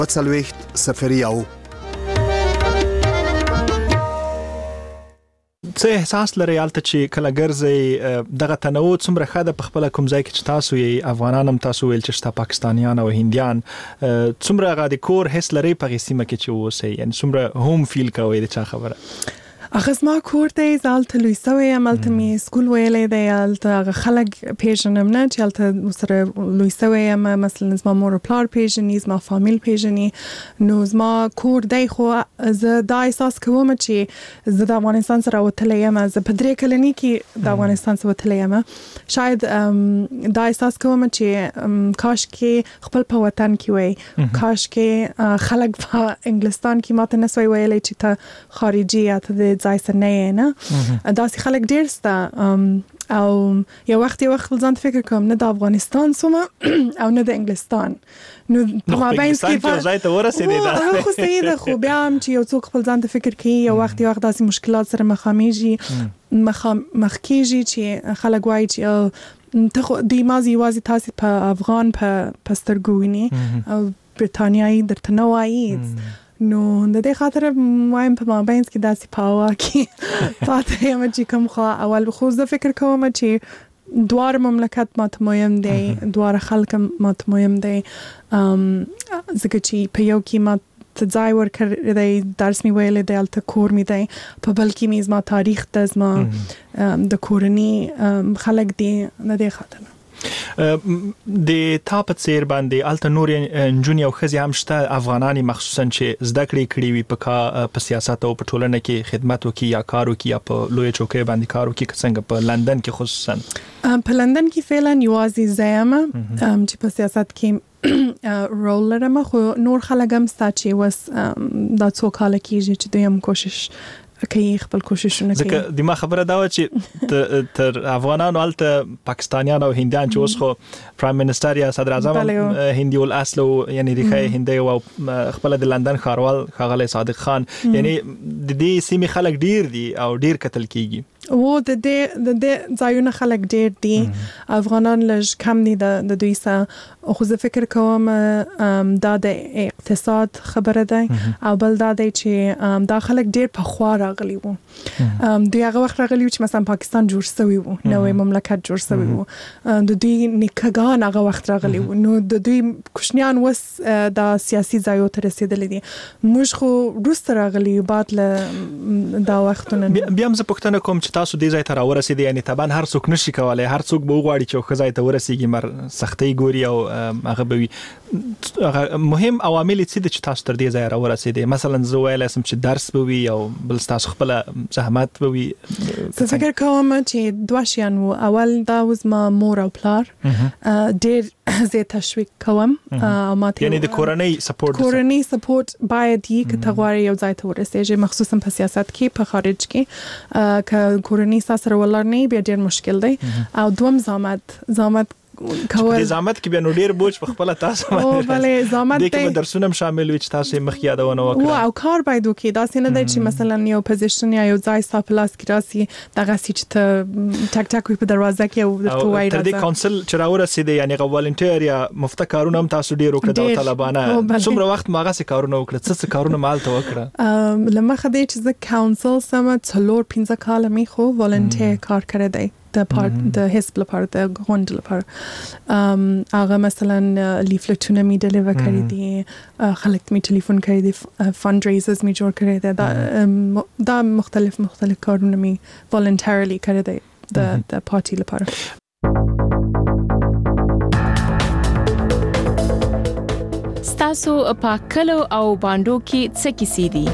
40 څه احساس لري البته چې کله ګرځي دغه تنوع څومره ښه ده په خپل کوم ځای کې چې تاسو یې افغانان هم تاسو ویل چې شته پاکستانیان او هندیان څومره هغه د کور حس لري په سیمه کې چې اوسئ یعنی څومره هوم فیل کوئ د چا خبره اخس ما کور ته زالت لوي سوي عملت می سکول ویلې دی الته خلک پیژنم نه چې الته سره لوي سوي مثلا زما مور پلار پیژني زما فامیل پیژني نو زما کور دی خو زه دا احساس کوم چې زه د افغانستان سره وتلې یم زه په درې کلنی کې د افغانستان سره وتلې یم شاید دا احساس کوم چې کاش کې خپل په وطن کې وای کاش کې خلک په انګلستان کې ماته نسوي ویلې چې ته خارجي یا ته ځای سره نه داسې خلک ډېر سته او یو وخت ځان فکر کوم نه د افغانستان سوم او نه د انګلستان نو په مابین کې ځای ته ورسېدې دا خو صحیح ده خو بیا هم چې یو څوک خپل ځان ته فکر کوي یو وخت داسې مشکلات سره مخ کېږي چې خلک وایي چې ته خو د مازی وازي تاسو په افغان په سترګو ویني او برتانیایی درته نه وایي نو د دې خاطر وایم په مابین کې داسې پاوا کې پاتې یم چې کوم خو اول خو زه فکر کوم چې دوار مملکت ماته مهم دی دوار خلک ماته مهم دی ځکه چې په یو کې ما ته ځای ورکړی دی درس مې ویلی دی هلته کور مې دی په بل کې مې زما تاریخ ده زما د کورني خلک دي د دې خاطر د تا په څیر باندې الته نور نجونې او ښځې هم شته افغانانې مخصوصا چې زده کړې کړې وي په سیاست او په ټولنه کې خدمت وکړي یا کار وکړي یا په لویه چوکۍ باندې کار وکړي که څنګه په لندن کې خصوصا په لندن کې فعلا یوازې زه یم چې په سیاست کې رول لرم خو نور خلک هم ستا چې اوس دا څو کاله کېږي چې دوی هم کوشش کوي خپل کوششونه کوي ځکه د ما خبره دا و چې تر افغانانو الته پاکستانیان او هندیان چې اوس خو پرایم منسٹر یا صدر اعظم هندي الاصل یعنی ریښه هندي او خپل د لندن ښاروال ښاغلی صادق خان یعنی د دې سیمې خلک ډیر دي او ډیر قتل کیږي و د دې ځایونه خلک ډیر دي افغانان لږ کم دي د دوی سره خو زه فکر کوم دا د اقتصاد خبره ده او بل دا دی چې دا خلک ډیر په خوا راغلي وو دوی هغه وخت راغلي چې مثلا پاکستان جوړ شوی وو نوې مملکت جوړ شوی وو د دوی نیکګان هغه وخت راغلي وو نو د دوی کوشنیان وس د سیاسي ځایو ته رسیدلي دي موږ خو وروسته راغلي بعد له دا وختونه بیا هم زه پوښتنه کوم چې تاسو دې ځای ته راورسېدئ یعنی طبعا هر څوک نشي کولی هر څوک به وغواړي چې ښه ځای ته ورسېږي مر سختۍ ګوري او هغه به وي مهم عوامل څه دي چې تاسو تر دې ځایه راورسېدئ مثلا زه ویلی سم چې درس به وي او بل ستاسو خپله زحمت به وي زه فکر کوم چې دوه شیان وو اول دا و زما مور او پلار ډېر زه تشویق کوم یعنی د کورنۍ سپورټ باید یې که ته غواړې یو ځای ته ورسېږې مخصوصا په سیاست کې په خارج کې که کورنۍ سره ولاړ نه بیا ډېر مشکل دی او دوم زحمت کول د زحمت کې بیا نو ډیر بوج په خپل تاسو باندې بلې زحمت د کې درسونه شامل وي چې تاسو مخ یادونه وکړه او کار باید وکړي دا څنګه دی چې مثلا یو پوزیشن یا یو ځای ستاسو لاس کې راسي دغه چې ته ټک ټک په دروازه کې او درته وایي تر دې کونسل چې راورسېدي یعنی غوالنټیر یا مفته کارونه هم تاسو ډیر وکړه طالبانه څومره وخت ماغه سي کارونه وکړه څه کارونه مالته وکړه لمخه دی چې زه کونسل سم څلور 15 کال می خو والنټیر کار کړی دی د حزب لپاره د غونډ لپاره هغه مثلا لیفلټونه می ډیلیور کړی دي خلک می ټلیفون کړی دي فند ریزرز می جوړ کړی دي دا مختلف کارونه می والنټریلی کړی دي د پارټي لپاره ستاسو په کلو او باندو کې څه کیسې دي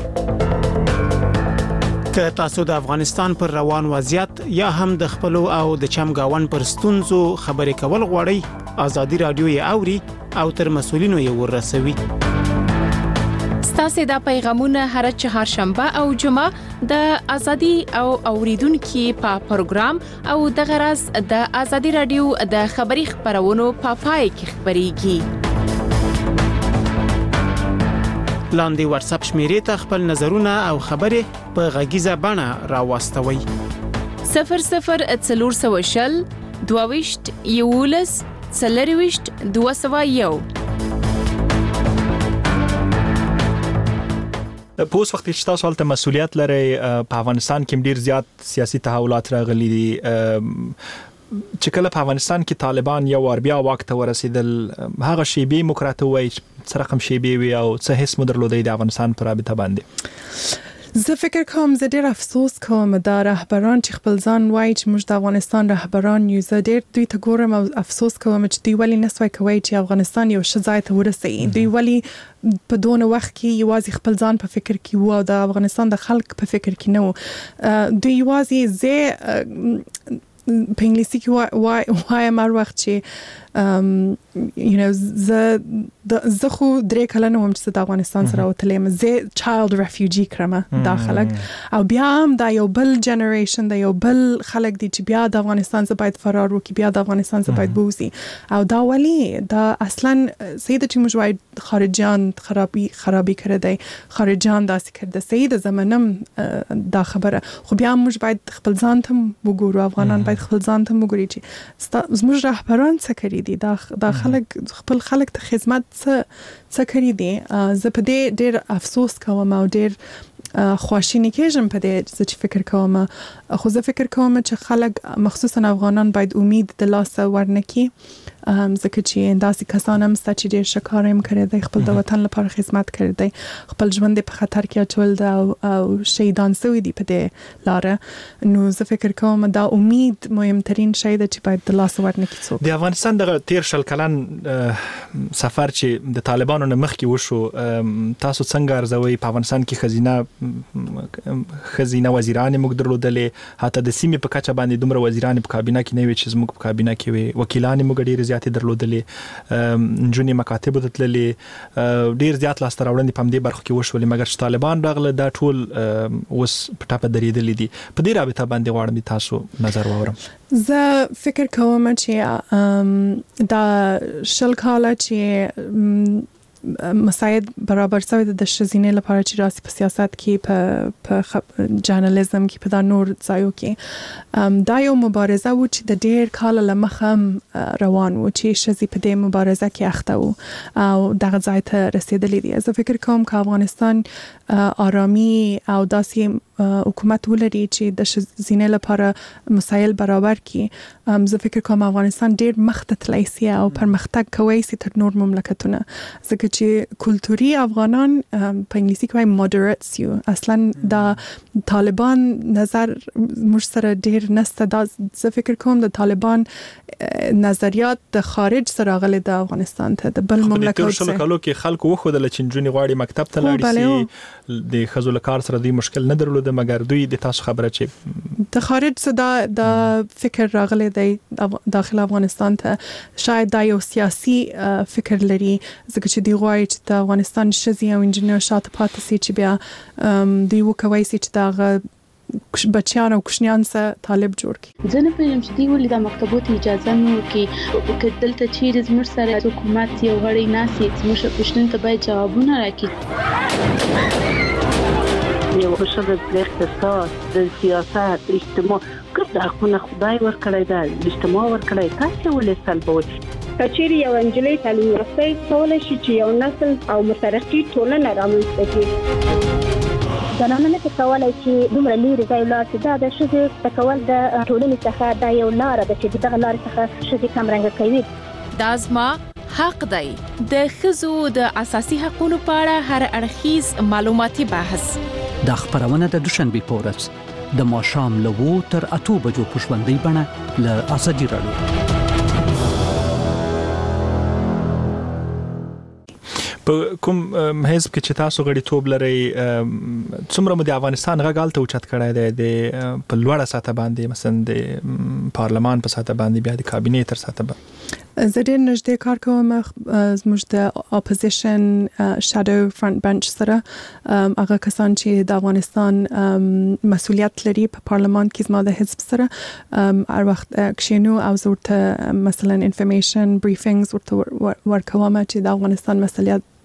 که تاسو د افغانستان پر روان وضعیت یا هم د خپل او د چمګاون پر ستونزو خبرې کول غواړئ ازادي رادیو یې اوري او تر مسولینو یې ورسوي ستاسو د پیغامونه هر چهارشنبه او جمعه د ازادي او اوریدونکو په پروګرام او د غرض د ازادي رادیو د خبري خبرونو په پای کې خبريږي لاندې واتس اپ شمیرې ته خپل نظرونه او خبرې په غږیزه بڼه راوستوي 0040 22 یولس 201 په اوس وخت کې تاسو هلته مسولیت لري په افغانستان کې ډیر زیات سیاسي تحولات راغلي دي چې کله په افغانستان کې طالبان یو ور بیا واک ته ورسېدل هغه شیبې مکراته وای څه رقم شیبې وي او څه هیڅ مدرلودي د افغانستان پر رابطه باندې زه فکر کوم زه ډیر افسوس کوم دا رهبران چې خپل ځان وایي چې موږ د افغانستان رهبران یو زه ډیر دوی ته ګورم او افسوس کوم چې دوی ولې نسوي کوي چې افغانستان یو ښه ځای ته ورسېږي دوی ولې په دونه وخت کې یوازې خپل ځان په فکر کې وو او د افغانستان د خلک په فکر کې نه وو دوی یوازې زه په انګلیسي کې وایم هر وخت چې زه خو 3 کلنه وم چې د افغانستان سره وتلم زه چایلد ریفیوجی کړم داخلك او بیا هم دا یو بل جنریشن دا یو بل خلک دي چې بیا د افغانستان څخه باید فرار وکړي بیا د افغانستان څخه باید بوزي او دا ولی دا اصلا سید چې موږ وای خارجيان خرابي کړی دی خارجيان داسې کړی سید زمانم دا خبره خو بیا موږ باید خپل ځان ته وګورو افغانان باید خپل ځان ته وګوري چې زموږ رهبران څه کړی دي دا خلک خپل خلک ته خدمت څه کړی دي زه په دې ډېر افسوس کوم او ډېر خواشینی کېږم په دې چې فکر کوم خو زه فکر کوم چې خلک مخصوصا افغانان باید امید د لاسه ورنکي ځکه چې داسې کسان هم ستا چې ډېر ښه کار هم کړی دی خپل د وطن لپاره خدمت کړی دی خپل ژوند په خطر کې اچول دی او شهیدان شوي دي په دې لاره نو زه فکر کوم دا امید مهمترین شی ده چې باید د لاسه ورنکي څوک د افغانستان دغه 13 کلن سفر چې د طالبانو نه مخکې وشو تاسو څنګه ارزوي په افغانستان کې خزینه وزیران موږ درلودلې حتی د سیمې په کچه باندې دومره وزیران په کابینه کې نه وي چې زموږ په کابینه کې وي وکیلان موږ ډېر زیات درلودلې جونی مکاتب دتللې ډیر زیات لاس تراوړندې په دې برخه کې وشولې مګر چې طالبان راغله دا ټول اوس په ټاپه درېدلې دي په دې رابطه باندې غواړم تاسو نظر واورم زه فکر کوم چې دا شل کاله چې مساعد برابر شوی د ښځینې لپاره چې راسي په سیاست کې په جرنالیزم کې په دا نور ځایو کې دا یو مبارزه و چې د ډېر کال لمخه روان و چې ښځې په دې مبارزه کې اخته و او دغه ځای ته رسیدلې دي زه فکر کوم چې افغانستان آرامي او داسې حکومت ولري چې د ښځینې لپاره مسایل برابر کړي زه فکر کوم افغانستان ډېر مخ ته تللی سي او پرمختګ کوي سي تر نور مملکتونه ځکه چې کلتوري افغانان په انګلیسي کې وايي مودریټس یو اصلا د طالبان نظر موږ سره ډېر نسته دا زه فکر کوم د طالبان نظریات د خارج سره غلي د افغانستان ته د بل مملکت څخه کلو کې خلکو وخدل چې جونی غواړي مکتب ته لاړ شي د خزل کار سره دی مشکل نه درلود مګر دوی د تاسو خبره چې د خارج څخه د فکر راغلي دی داخل افغانستان ته شاید دا یو سیاسي فکر لري ځکه چې دی غواړي چې د افغانستان ښځې او انجینر شاته پاتې سي چې بیا دوی وکوي چې دا بچیان او کوشنیان سره طالب جوړ کړي زه نه پوهیږم چې دی ولې د مکتبونو اجازه نه ورکړي دلته چیرې زموږ سره حکومت یو غړی ناسي زموږ پوښتنې ته باید جوابونه راکړي یو حشد د اقتصاد د سیاست اجتماع کله حقونه خدای ورکړی دا اجتماع ورکړی تاسو ولې سلبوي کچېری یو انجلۍ تعلیم یافته کولای شي چې یو نسل او مترقي ټولنه رامنځته کړي زنانه نه کولای چې دومره لري ځای لاړ چې دا د ښځې تکول د ټولنې څخه دا یو لار ده چې دغه لار څخه ښځې کمرنګ کوي دا زما حق دی د ښځو د اساسي حقوقو په اړه هر اړخیز معلوماتي بحث دا خبرونه د دوشنبه په ورځ د ماښام له 2 تر 8 بجو په ژوندۍ بڼه له ازادي رادیو په کوم حزب کې چې تاسو غړي توب لري څومره د افغانستان غږال ته اوچت کړای دی د په لوړه ساته باندې مثلا د پارلمان په ساته باندې بیا د کابینې تر ساته باندې زه ډېر نږدې کار کوم زموږ د اپوزیشن شادو فرنٹ بنچ سره هغه کسان چې د افغانستان مسؤلیت لري په پارلمان کې زما د حزب سره هر وخت کښینو او زه ورته مثلا انفارمیشن بریفینګز ورته ورکوم چې د افغانستان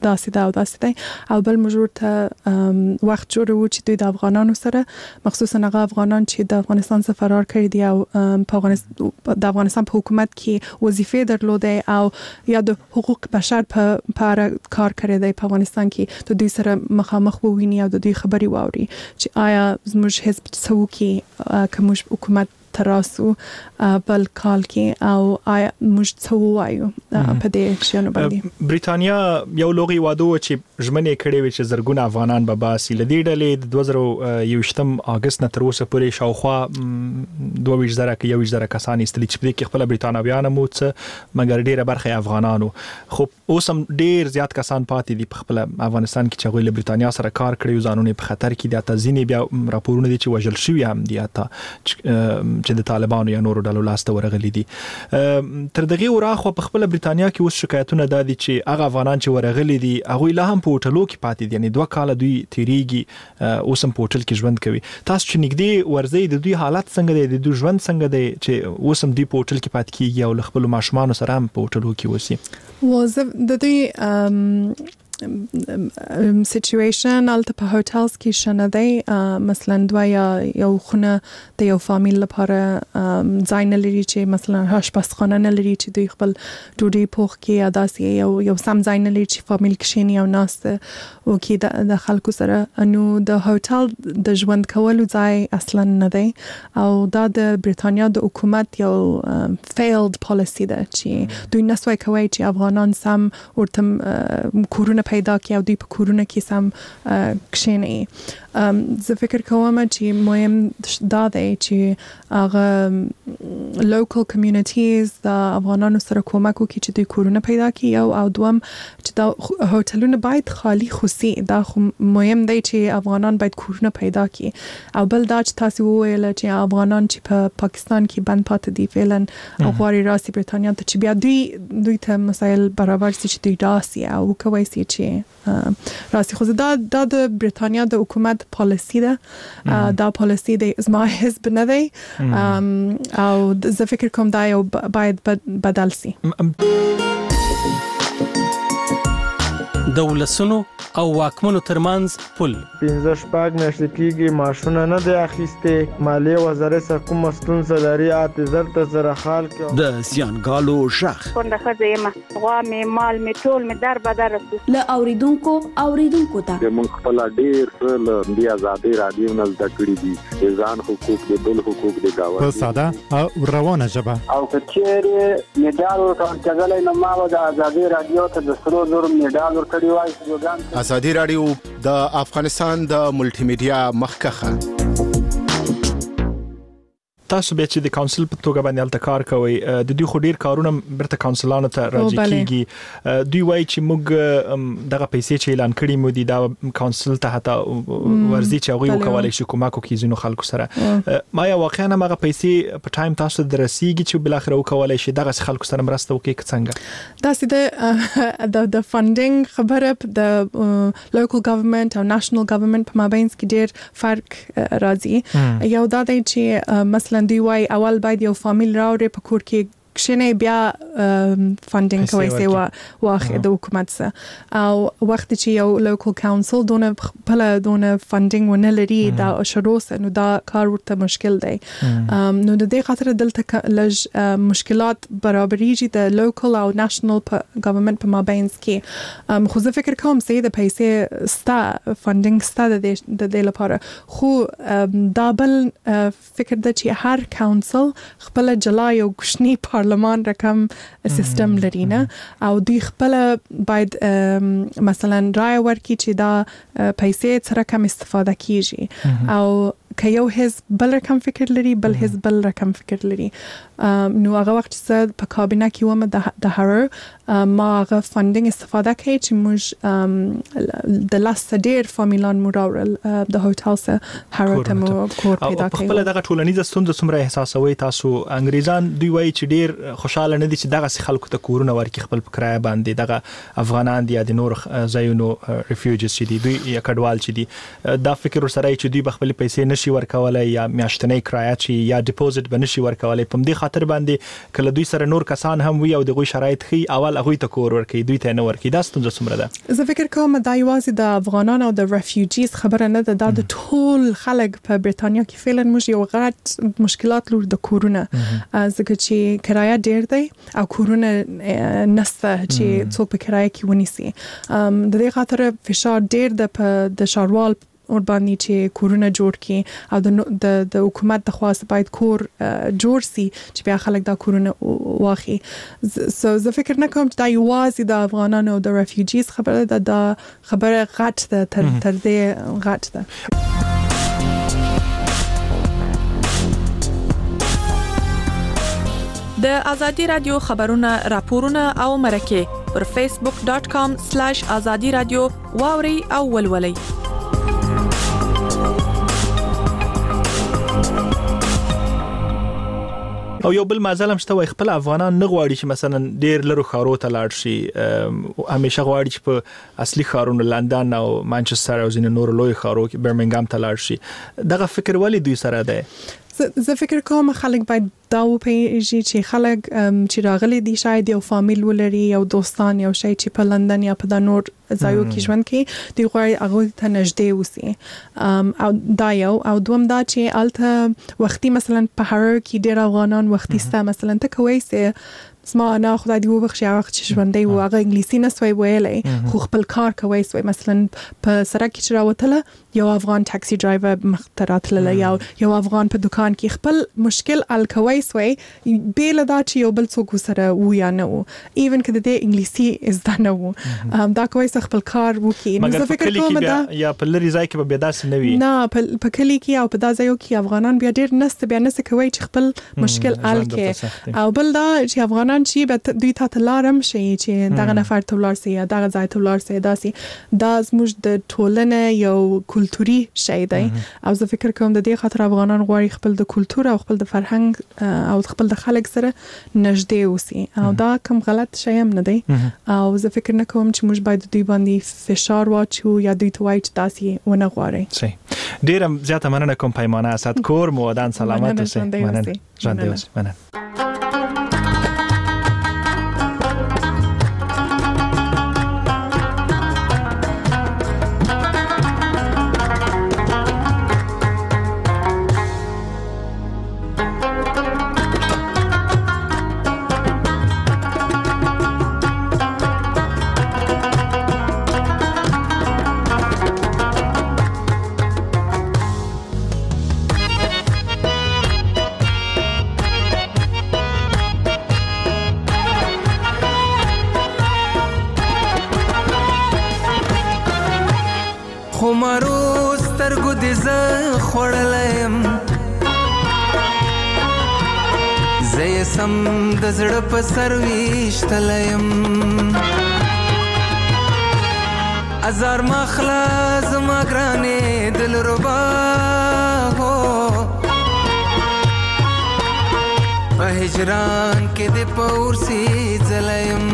داسې دا او داسې دی او بل موږ ته وخت جوړو چې دوی د افغانانو سره مخصوصا هغه افغانان چې د افغانستان څخه فرار کړي دي او د افغانستان په حکومت کې وظیفه درلوده او یا د حقوق بشر په اړه کار کړی دی په افغانستان کې د دوی سره مخامخ وویني او د دوی خبري واوري چې آیا زموږ حزب څه کوي کوم حکومت تراسو بل کال کې او آیا موږ څه وایو په دې شنو باندې بریتانیا یو لوغي واده چې ژمنې کړې وي چې زرګونه افغانان به باسي لدی ډلې د 2021 اگست نه تر اوسه پورې شاوخوا 22,000 کسان استلی چې په کې خپل بریتانویان مو څه مګر ډیره برخه افغانانو خو اوس هم ډیر زیات کسان پاتې دي په خپل افغانستان کې چې غوښله بریتانیا سره کار کړی ځانونه په خطر کې دي اته ځینې بیا راپورونه دي چې وژل شوی هم دي اته چې د طالبانو یا نورو ډلو لاسته ورغلي دي تر دغه وراخه په خپل بریتانیا کې اوس شکایتونه دادي چې هغه افغانان چې ورغلي دي هغه لا هم په هوټلو کې پاتې دي یعنی 2 کال دوی تیریږي اوس هم په هوټل کې ژوند کوي تاسو چې نګدي ورځي د دوی حالت څنګه دي د دوی ژوند څنګه دی چې اوس هم دوی په هوټل کې پاتې کیږي او خپل ماشومان سره هم په هوټلو کې وسی وظیفه د دوی سیچویشن البته په هوټلز کې شنه دی مثلا دوی یو خونه د یو فامیل لپاره ځای نه لري چې مثلا آشپزخانه نه لري چې دوی خپل ډوډۍ پوخ کې داسې یو سم ځای نه لري چې فامیل کښیني او ناسته او کې د خلکو سره نو د هوټل د ژوند کولو ځای اصلا نه دی او دا د بریتانیا د حکومت یو فیلډ پالیسی ده چې دوی نسوي کوي چې افغانان سم ورته کورونه پیدا کړي او دوی په کورونه کې سم کښیني زه فکر کوم چې مهم دا دی چې هغه لوکل کمیونټیز د افغانانو سره کومک وکړي چې دوی کورونه پیدا کړي او دوم چې دا هوټلونه باید خالی خوسي دا مهم دی چې افغانان باید کورونه پیدا کړي او بل دا چې تاسو وویل چې افغانان چې په پاکستان کې بند پاتې دي فعلا او غواړي راسي بریتانیا ته چې بیا دوی ته مسایل برابر شي چې دوی راسي او کوي چې راسي خو دا د بریتانیا د حکومت پالیسی ده دا پالیسی د زما حزب نه دی او زه فکر کوم دا یو باید بدل سي دولسونو او واکمنو ترمنځ پل 15 شپږ میاشتې کېږي معاشونه نه دی اخیستې مالیه وزارت سره کوم ستونزه لري اعتذار ته زره خال کې د زیانګالو شخ څنګه خزه ما غوا می مال می ټول می در بدر ل اوریدونکو ته موږ خپل ډیر څه د آزادي رادیو نه زده کړی دي ځان حقوق د بل حقوق د گاوند په ساده او روانه ژبه او کچېره میډال ورکړل نو ما د آزادي رادیو ته د سرو زر میډال ورکړی وای سلوګان آزادي رادیو د افغانستان د ملټي میډیا مخکخه تاسو به چې د کونسل په توګه باندې الته کار کوي د دوی خو ډیر کارونه برته کونسلانو ته راځي کیږي دوی وایي چې موږ دغه پیسې چې اعلان کړي مو دي دا کونسل ته حتی ورزي چې هغه وکولای شي کومک وکړي زینو خلکو سره ما یا واقعا هغه پیسې په ټایم تاسو درسيږي چې بل اخر وکولای شي دغه خلکو سره مرسته وکړي څنګه دا سیده د فاندینګ خبره د لوکل ګورنمنت او نېشنل ګورنمنت په مابین کې ډیر فرق راځي یو دا دی چې مثلا دی وای اول باید یو فامیل راوړي په کور کې کښینه بیا فاندینګ کوي سي واخه د حکومت سره او وخت چې یو لوکل کونسل دونه فاندینګ ونه لري دا شروع نو دا کار ورته مشکل دی نو د دې خاطر دلته لږ مشکلات برابرېږي د لوکل او نېشنل ګورنمنت په مابین کې خو زه فکر کوم چې د پیسې ستا فاندینګ ستا د دې لپاره خو دا بل فکر د چې هر کونسل خپل جلا یو کوچنی پارلمان رقم سیستم لري نه او دوی خپل باید مثلا رای ورکړي چې دا پیسې څه رقم استفاده کیږي او که یو حزب بل رقم فکر لري بل حزب بل رقم فکر لري نو هغه وخت چې په کابینه کې ومه د هر ما هغه فاندینګ استفاده کوي چې موږ د لاس ډیر فامیلان مراورل د هوټل سره هر ته مو کور پیدا کوي خپل دغه ټولنیز ستونزې څومره احساسوي تاسو انګریزان دوی وایي چې ډیر خوشاله نه دي چې دغه خلکو ته کورونه ورکړي خپل کرایه باندې دغه افغانان دي د نور ځایونو ریفیوجیز چې دي دوی یا کډوال چې دي دا فکر سره چې دوی خپل پیسې نشي ورکولای یا میاشتنی کرایه چی یا ډیپوزټ بنشي ورکولای. په دې خاطر باندې کله دوی سره نور کسان هم وي او دغه شرایط خي اول هغه ته کور ورکي دوی ته نه ورکي. دا ستونزه څومره ده؟ زه فکر کوم دا یوازې د افغانانو او د ریفیوجیز خبره نه ده، دا د ټول خلک په بریتانیا کې فعلا موږ یو غټ مشکلات لرو د کورونه، ځکه چې کرایه ډیر دی او کورونه نسته چې څوک په کرایه کې ونیسي. د دې خاطر فشار ډیر د شاروال اور باندې چې کورونه جوړ کړي او د حکومت د خواست باید کور جوړ سي چې بیا خلک دا کورونه واخی. زه فکر نه کوم چې دا یوازې د افغانانو او د ریفیوجیز خبره ده، دا خبره غټ ده، تر دې غټ ده. د ازادي رادیو خبرونه، راپورونه او مرکه پر facebook.com/azadi radio واوري او ولولي. او یو بل مازلم شته وای خپل افغانان نه غواړي چې مثلا ډیر لرو خارو ته لاړ شي، همیشه غواړي چې په اصلي خارونو لندن او مانچستر او ځینې نور لوی خارو کې برمنګام ته لاړ شي. دغه فکر ولی دوی سره ده؟ زه فکر کوم خلک باید دا وپیژني چې خلک چې راغلي دي شاید یو فامیل ولري او دوستان یو شي چې په لندن یا په د نور ځایو کې ژوند کوي، دوی غواړي هغه ته نږدې اوسي. او دا یو او دوم دا چې الته وختي مثلا په هر کې ډیر افغانان وختي ستا مثلا ته کوي سه اسما انا خدای دی وبخښي هغه چې ژوندۍ و هغه انګلیسي نه سوی ویلای خو خپل کار کوي سوی مثلا په سړک کې راوتله یو افغان ټاکسي ډرایور مختراتله یو افغان په دکان کې خپل مشکل ال کوي سوی بیل دا چې یو بل څوک سره و یا نه و ایون کده د انګلیسي از دا نه و دا کوي خپل کار وکي. نو زه فکر کوم دا یا په لری ځای کې به داس نه وي، نه په کلی کې او په دا ځایو کې افغانان بیا ډیر نست بیا نس کوي چې خپل مشکل ال کې. او بل دا چې افغانان چې به دوی ته لارم شي چې دغه نفر ته ولر سي یا دغه ځای ته ولر سي داسي دا زموږ د ټولنې یو کلتوري شی دی. او زه فکر کوم د دې خاطر افغانان غواړي خپل د کلتور او خپل د فرهنګ او خپل د خلک سره نږدې اوسي او دا کوم غلط شی هم نه دی. او زه فکر نه کوم چې موږ باید دوی باندې فشار واچو یا دوی ته وایي چې داسي ونه غواړي. صحیح. ډیره زیاته مننه کوم پیمانه اسد کور مو ودان سلامت اوسئ. مننه. ژوندۍ اوسئ. مننه. سم د زړه په سر ویشتلم ازار مخلا زما ګرانې دل ربا هو په هجران کې د پورسي ځلم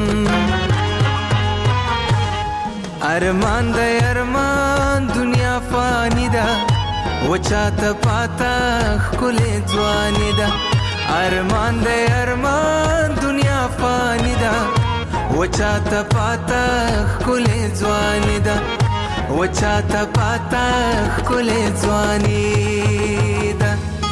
ارمان د ارمان دنیا فانی ده وچاته پاتا خلې ځواني ده ارمان د ارمان دنیا فانی ده وچاته پاتا خلې ځواني ده وچاته پاتا خلې ځواني ده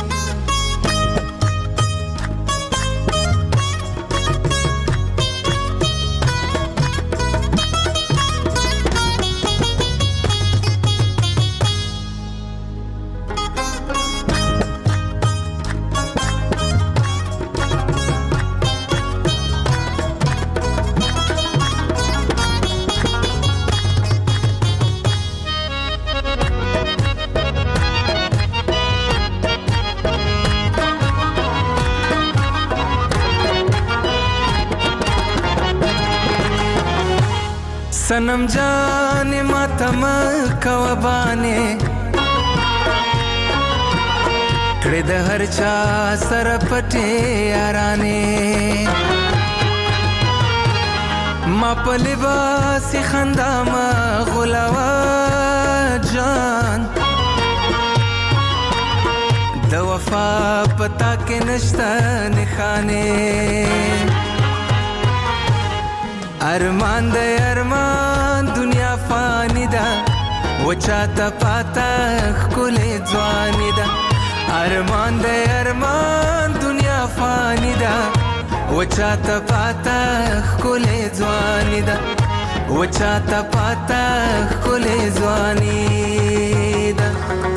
सनम जाने मातम कवबाने कड़े द हर चा सर पटे याराने मा पलिबास खंदा मा गुलावा जान کې نشته نښانې ارمان د ارمان دنیا فانی ده وچاته پاته ښکلې ځواني ده ارمان د ارمان دنیا فانی ده وچاته پاته ښکلې ځواني ده وچاته پاته ښکلې ځواني ده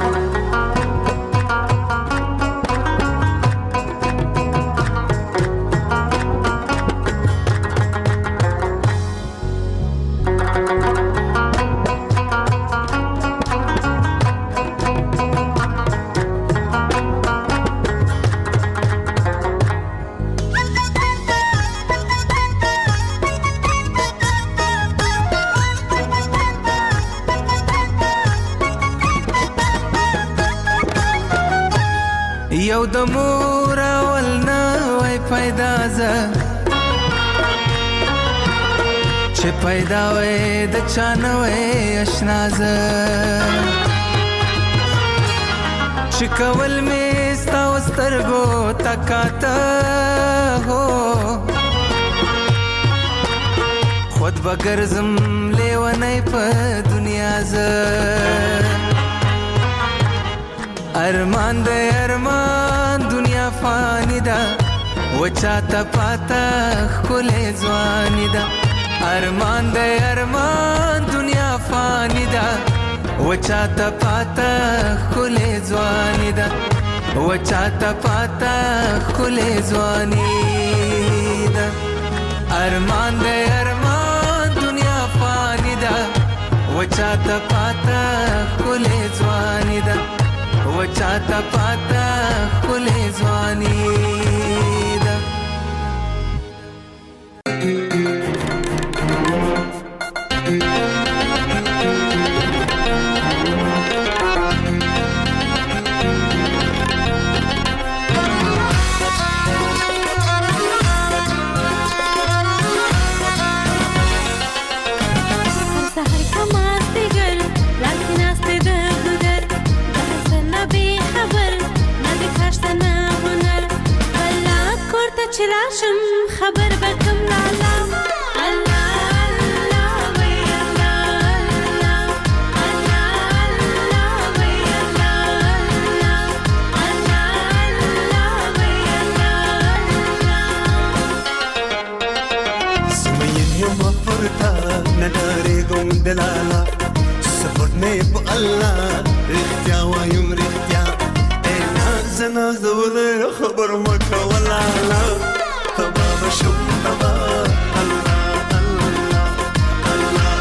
یو د مور اول نوی پیدا زه چې پیدا وې د چا نوی اشنا زه چې کول مې ستا و سترګو تکاته هو خود به ګرځم لیونی په دنیا زه ارمان د ارمان دنیا فانی ده وچاته پاته ښکلې ځواني ده ارمان د ارمان دنیا فانی ده وچاته پاته ښکلې ځواني ده وچاته پاته ښکلې ځواني ده ارمان د ارمان دنیا فانی ده وچاته پاته ښکلې ځواني ده وچاته پاته ښکلې ځواني ده چراشم خبر بکم لالا الله الله وی الله الله الله وی الله الله الله وی الله سمين يوم فرتا نداري قوم دلالا سفرني بالله رختيا ويوم رختيا زنا زودر خبر مكة ولا لا تباب شو تباب الله الله الله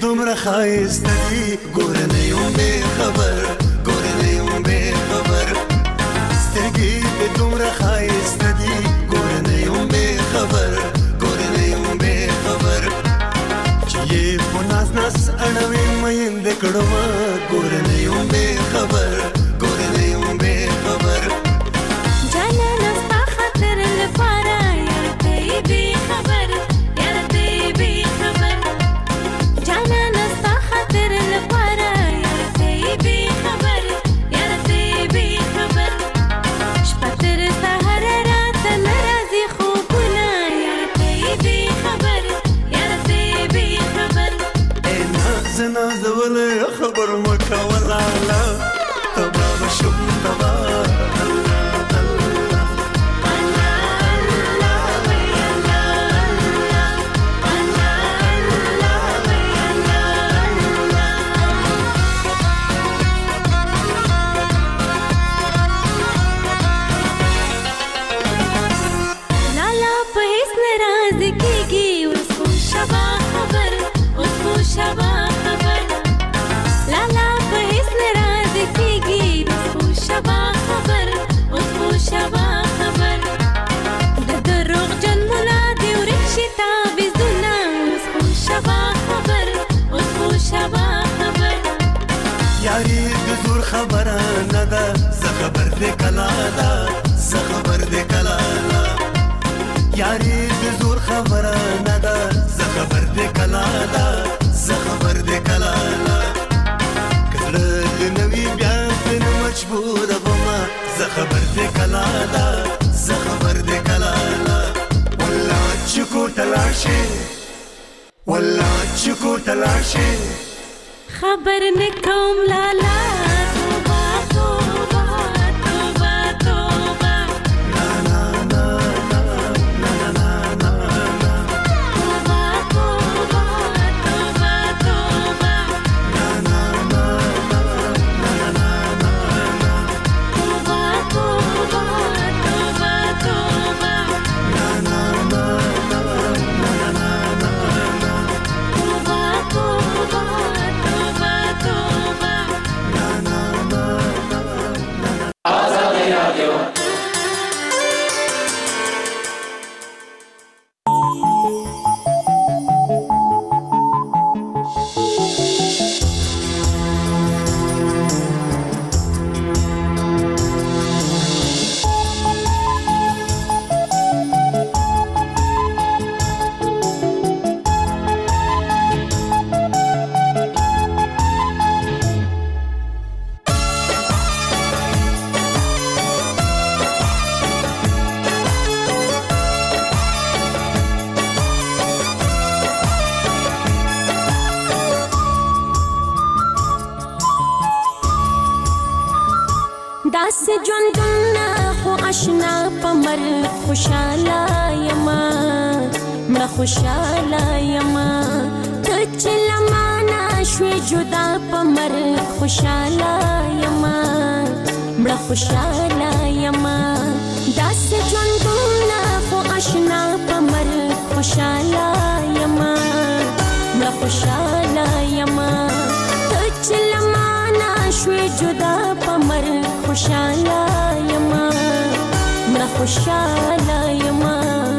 دومره خایسته دي ګور نه یم بې خبر ګور نه یم بې خبر سترګې دې دومره خایسته دي ګور نه یم بې خبر ګور نه یم بې خبر چې یې په ناز ناز اړوي مین دې کړم ګور نه یم بې خبر ګور نه یم بې خبر جانا نستا خاطر لپاره یار ته بې خبر یار ته بې خبر جانا نستا خاطر لپاره یار ته بې خبر یار ته بې خبر شپه تر سحر رات ناراضي خوبونه یار ته بې خبر یار ته بې خبر زنا زول خبر مکه ولاله تبا بشم تبا لالا په هیڅ ناراض کیږي اوس خو شبا خبر اوس خو شبا خبر لالا په هیڅ ناراض کیږي اوس خو شبا خبر اوس خو شبا خبر د دروغ جن مولا دی ورشي تعویذونه اوس خو شبا خبر اوس خو شبا خبر یاري د زور خبره نه ده زه خبر دې کلا ده زه خبر دې کلا ده یاري د زور خبره نه ده زه خبر دې کلا ده زه خبر دې کلا ده کله دې نوي بیا دې مجبور ومه زه خبر دې کلا ده زه خبر دې کلا ده والله چې کور ته لاړ شي والله چې کور ته لاړ شي خبر نکوم لالا توبه توبه توبه توبه توبه توبه توبه توبه داس ژوندونه خو آشنا په مرګ خوشاله یما مړه خوشاله یما ته چې لمانه شوې جدا په مرګ خوشاله یما مړه خوشاله یما داس ژوندونه خو آشنا په مرګ خوشاله یما مړه خوشاله یما ته چې لمانه شوې جدا په مرګ خوشاله یما مړه خوشاله یما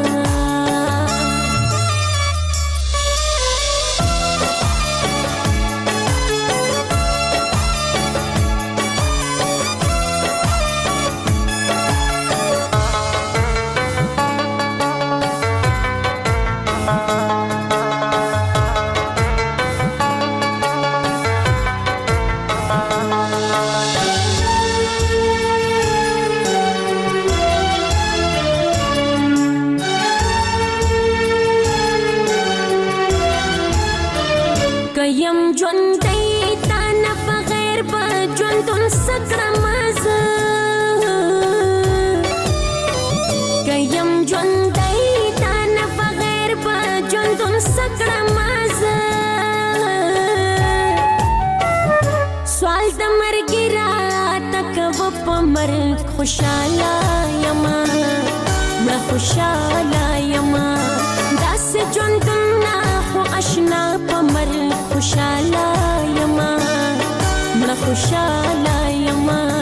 یم ژوندۍ تا نه بغیر به ژوندون څه کړمه زه که یم ژوندۍ تا نه بغیر به ژوندون څه کړمه زه سوال د مرګ راته کوه په مرګ خوشاله یما مړه خوشاله یما داسې سجوندنا خو آشنا پمر خوشاله یما مړه خوشاله یما